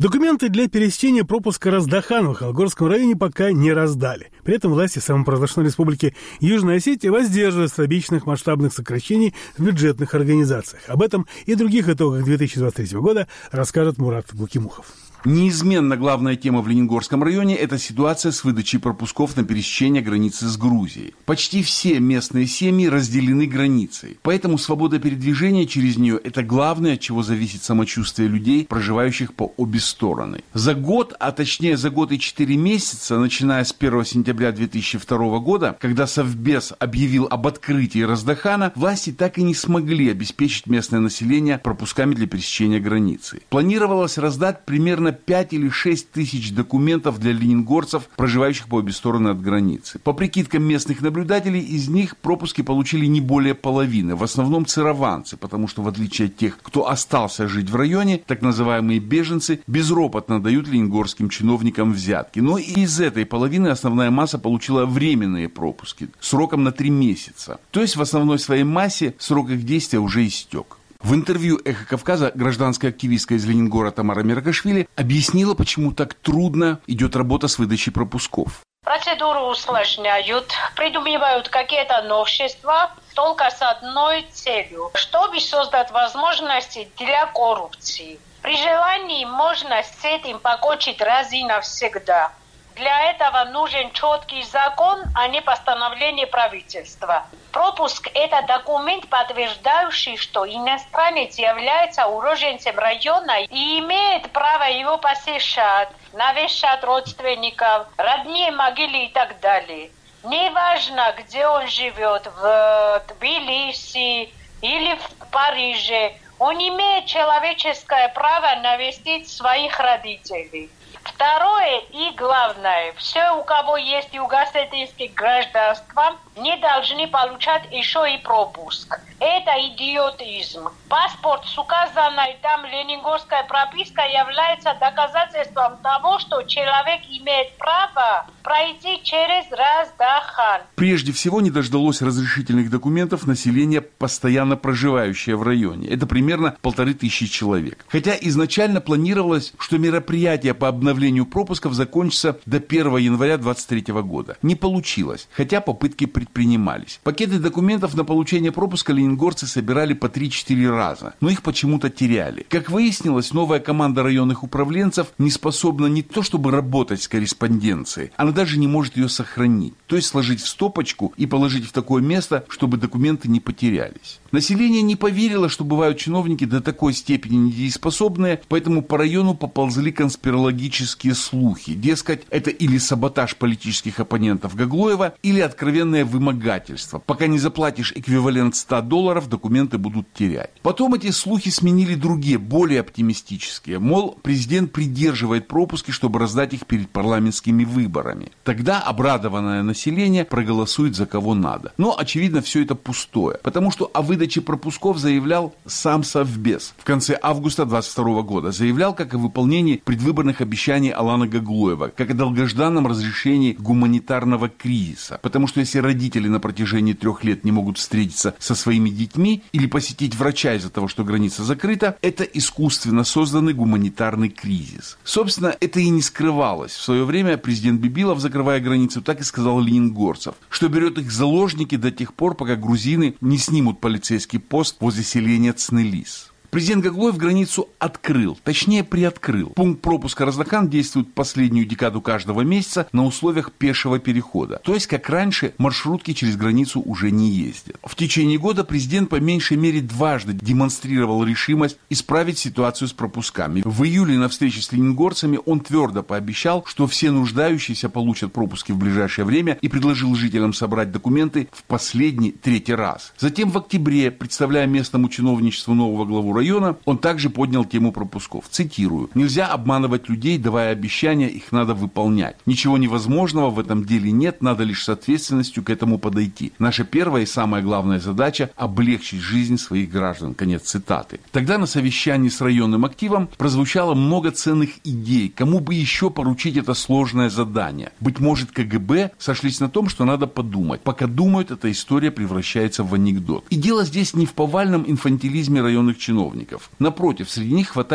Документы для пересечения пропуска Раздахан в Холгорском районе пока не раздали. При этом власти самопровозглашенной республики Южная Осетия воздерживаются от обещанных масштабных сокращений в бюджетных организациях. Об этом и других итогах 2023 года расскажет Мурат Гукимухов. Неизменно главная тема в Лениногорском районе – это ситуация с выдачей пропусков на пересечение границы с Грузией. Почти все местные семьи разделены границей, поэтому свобода передвижения через нее – это главное, от чего зависит самочувствие людей, проживающих по обе стороны. За год, а точнее за год и 4 месяца, начиная с 1 сентября 2002 года, когда Совбез объявил об открытии Раздахана, власти так и не смогли обеспечить местное население пропусками для пересечения границы. Планировалось раздать примерно 5 или 6 тысяч документов для лениногорцев, проживающих по обе стороны от границы. По прикидкам местных наблюдателей, из них пропуски получили не более половины, в основном цированцы, потому что в отличие от тех, кто остался жить в районе, так называемые беженцы безропотно дают лениногорским чиновникам взятки. Но и из этой половины основная масса получила временные пропуски сроком на 3 месяца. То есть в основной своей массе срок их действия уже истек. В интервью «Эхо Кавказа» гражданская активистка из Лениногора Тамара Миракашвили объяснила, почему так трудно идет работа с выдачей пропусков. Процедуру усложняют, придумывают какие-то новшества, только с одной целью, чтобы создать возможности для коррупции. При желании можно с этим покончить раз и навсегда. Для этого нужен четкий закон, а не постановление правительства. Пропуск – это документ, подтверждающий, что иностранец является уроженцем района и имеет право его посещать, навещать родственников, родные могилы и так далее. Неважно, где он живет, в Тбилиси или в Париже, он имеет человеческое право навестить своих родителей. Второе и главное, все, у кого есть югославское гражданство, не должны получать еще и пропуск. Это идиотизм. Паспорт с указанной там лениногорской пропиской является доказательством того, что человек имеет право пройти через Раздахан. Прежде всего, не дождалось разрешительных документов население, постоянно проживающее в районе. Это примерно 1500 человек. Хотя изначально планировалось, что мероприятие по обновлению пропусков закончится до 1 января 2023 года. Не получилось, хотя попытки предпринимались. Пакеты документов на получение пропуска лениногорцы собирали по 3-4 раза, но их почему-то теряли. Как выяснилось, новая команда районных управленцев не способна не то чтобы работать с корреспонденцией, она даже не может ее сохранить. То есть сложить в стопочку и положить в такое место, чтобы документы не потерялись. Население не поверило, что бывают чиновники до такой степени недееспособные, поэтому по району поползли конспирологические слухи. Дескать, это или саботаж политических оппонентов Гаглоева, или откровенное вымогательство. Пока не заплатишь эквивалент $100, документы будут терять. Потом эти слухи сменили другие, более оптимистические. Мол, президент придерживает пропуски, чтобы раздать их перед парламентскими выборами. Тогда обрадованное население проголосует за кого надо. Но, очевидно, все это пустое, потому что о выдаче пропусков заявлял сам Совбез в конце августа 2022 года. Заявлял как о выполнении предвыборных обещаний Алана Гаглоева, как о долгожданном разрешении гуманитарного кризиса. Потому что если родители на протяжении 3 лет не могут встретиться со своими детьми или посетить врача из-за того, что граница закрыта, это искусственно созданный гуманитарный кризис. Собственно, это и не скрывалось. В свое время президент Бибилов, закрывая границу, так и сказал лениногорцев, что берет их в заложники до тех пор, пока грузины не снимут полицейский пост возле селения Цнелис. Президент Гаглоев границу открыл, точнее приоткрыл. Пункт пропуска Раздахан действует последнюю декаду каждого месяца на условиях пешего перехода. То есть, как раньше, маршрутки через границу уже не ездят. В течение года президент по меньшей мере дважды демонстрировал решимость исправить ситуацию с пропусками. В июле на встрече с лениногорцами он твердо пообещал, что все нуждающиеся получат пропуски в ближайшее время и предложил жителям собрать документы в последний 3-й раз. Затем в октябре, представляя местному чиновничеству нового главу района, он также поднял тему пропусков. Цитирую: «Нельзя обманывать людей, давая обещания, их надо выполнять. Ничего невозможного в этом деле нет, надо лишь с ответственностью к этому подойти. Наша первая и самая главная задача – облегчить жизнь своих граждан». Конец цитаты. Тогда на совещании с районным активом прозвучало много ценных идей, кому бы еще поручить это сложное задание. Быть может, КГБ сошлись на том, что надо подумать. Пока думают, эта история превращается в анекдот. И дело здесь не в повальном инфантилизме районных чиновников. Напротив, среди них хватает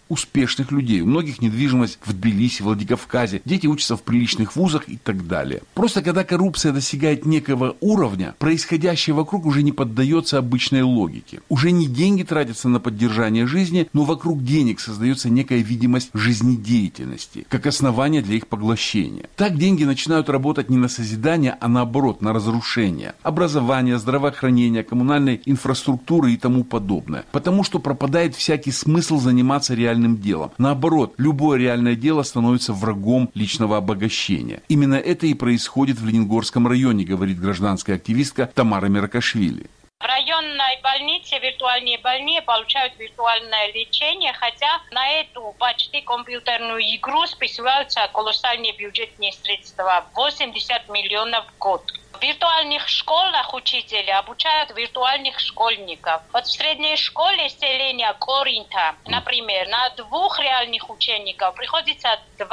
успешных людей. У многих недвижимость в Тбилиси, Владикавказе, дети учатся в приличных вузах и так далее. Просто когда коррупция достигает некого уровня, происходящее вокруг уже не поддается обычной логике. Уже не деньги тратятся на поддержание жизни, но вокруг денег создается некая видимость жизнедеятельности, как основание для их поглощения. Так деньги начинают работать не на созидание, а наоборот, на разрушение. Образование, здравоохранение, коммунальной инфраструктуры и тому подобное. Потому что пропадает всякий смысл заниматься реальным делом. Наоборот, любое реальное дело становится врагом личного обогащения. Именно это и происходит в Лениногорском районе, говорит гражданская активистка Тамара Миракашвили. В районной больнице виртуальные больные получают виртуальное лечение, хотя на эту почти компьютерную игру списываются колоссальные бюджетные средства – 80 миллионов в год. В виртуальных школах учители обучают виртуальных школьников. Вот в средней школе селения Коринта, например, на 2 реальных учеников приходится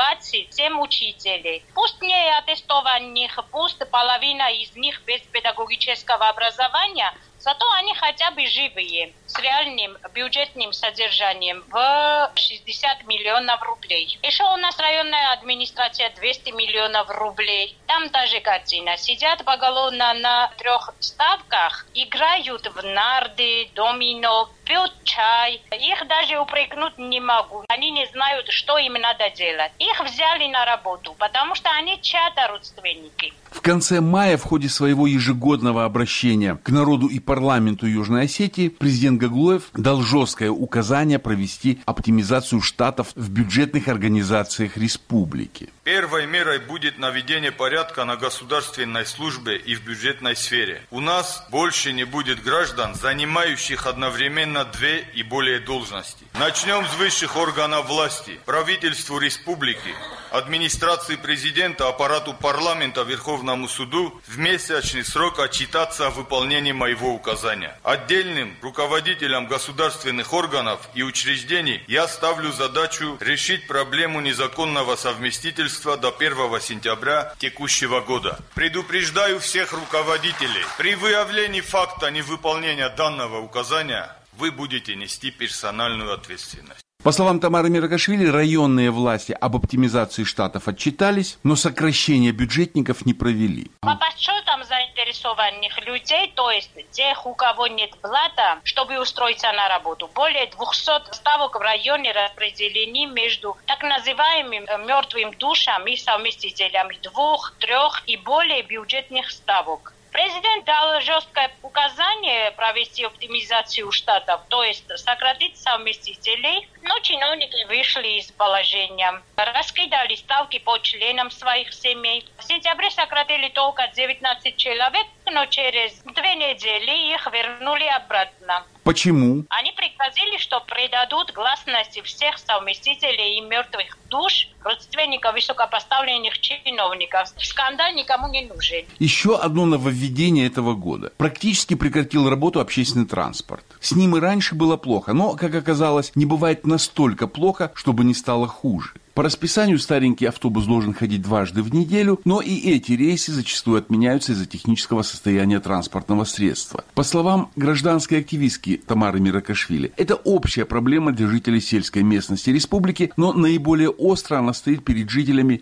27 учителей. Пусть не аттестованных, пусть половина из них без педагогического образования, зато они хотя бы живые, с реальным бюджетным содержанием в 60 миллионов рублей. Еще у нас районная администрация 200 миллионов рублей. Там та же картина. Сидят поголовно на 3 ставках, играют в нарды, домино, пьют чай. Их даже упрекнуть не могу. Они не знают, что им надо делать. Их взяли на работу, потому что они чьи-то родственники. В конце мая в ходе своего ежегодного обращения к народу и парламенту Южной Осетии президент Гаглоев дал жесткое указание провести оптимизацию штатов в бюджетных организациях республики. Первой мерой будет наведение порядка на государственной службе и в бюджетной сфере. У нас больше не будет граждан, занимающих одновременно 2 и более должности. Начнем с высших органов власти, правительству республики, администрации президента, аппарату парламента, Верховному суду в месячный срок отчитаться о выполнении моего указания. Отдельным руководителям государственных органов и учреждений я ставлю задачу решить проблему незаконного совместительства до 1 сентября текущего года. Предупреждаю всех руководителей, при выявлении факта невыполнения данного указания вы будете нести персональную ответственность. По словам Тамары Миракашвили, районные власти об оптимизации штатов отчитались, но сокращение бюджетников не провели. По подсчетам заинтересованных людей, то есть тех, у кого нет блата, чтобы устроиться на работу, более 200 ставок в районе распределены между так называемым мертвым душам и совместителями 2, 3 и более бюджетных ставок. Президент дал жесткое указание провести оптимизацию штатов, то есть сократить совместителей, но чиновники вышли из положения. Раскидали ставки по членам своих семей. В сентябре сократили только 19 человек, но через 2 недели их вернули обратно. Почему? Они пригрозили, что предадут гласности всех совместителей и мертвых душ, родственников высокопоставленных чиновников. Скандал никому не нужен. Еще одно нововведение этого года. Практически прекратил работу общественный транспорт. С ним и раньше было плохо, но, как оказалось, не бывает настолько плохо, чтобы не стало хуже. По расписанию старенький автобус должен ходить 2 раза в неделю, но и эти рейсы зачастую отменяются из-за технического состояния транспортного средства. По словам гражданской активистки Тамары Миракашвили, это общая проблема для жителей сельской местности республики, но наиболее остро она стоит перед жителями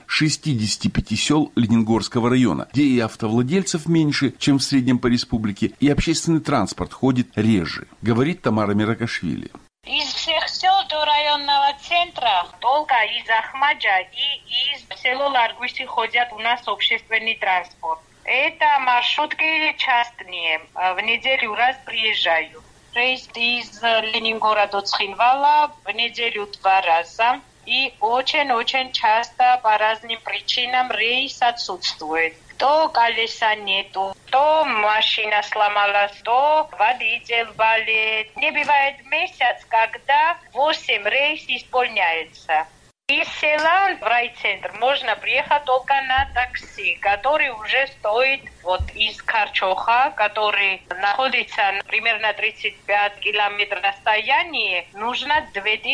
65 сел Лениногорского района, где и автовладельцев меньше, чем в среднем по республике, и общественный транспорт ходит реже, говорит Тамара Миракашвили. Из всех сел до районного центра только из Ахмаджа и из села Ларгуси ходят у нас общественный транспорт. Это маршрутки частные. В неделю раз приезжаю. Рейс из Ленинграда до Цхинвала в неделю 2 раза. И очень-очень часто по разным причинам рейс отсутствует. То колеса нету, то машина сломалась, то водитель болеет. Не бывает месяц, когда 8 рейсов исполняется. Из села в райцентр можно приехать только на такси, который уже стоит из Карчоха, который находится примерно 35 километров расстоянии, нужно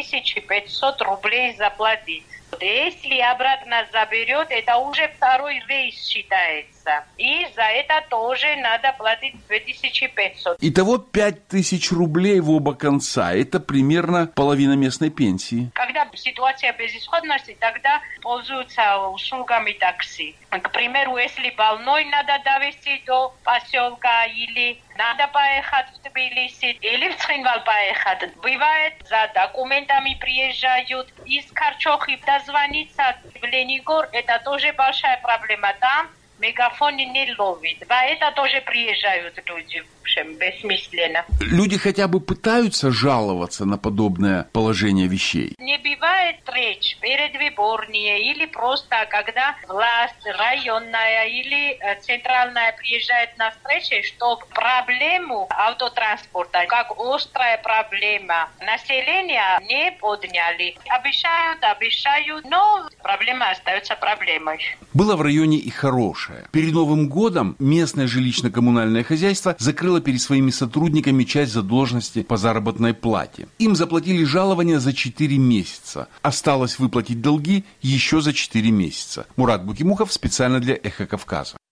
2500 рублей заплатить. Если обратно заберет, это уже 2-й рейс считается. месяца. И за это тоже надо платить 2500. Итого 5000 рублей в оба конца. Это примерно половина местной пенсии. Когда ситуация безысходности, тогда пользуются услугами такси. К примеру, если больной надо довезти до поселка или надо поехать в Тбилиси или в Цхинвал поехать. Бывает, за документами приезжают из Карчохи дозвониться в Ленигор. Это тоже большая проблема. Там мегафон не ловит. Это тоже приезжают люди. Бессмысленно. Люди хотя бы пытаются жаловаться на подобное положение вещей? Не бывает встреч передвыборные или просто когда власть районная или центральная приезжает на встречи, чтобы проблему автотранспорта, как острая проблема, население не подняли. Обещают, но проблема остается проблемой. Было в районе и хорошее. Перед Новым годом местное жилищно-коммунальное хозяйство закрыло перед своими сотрудниками часть задолженности по заработной плате. Им заплатили жалования за 4 месяца. Осталось выплатить долги еще за 4 месяца. Мурат Букимухов специально для «Эхо Кавказа».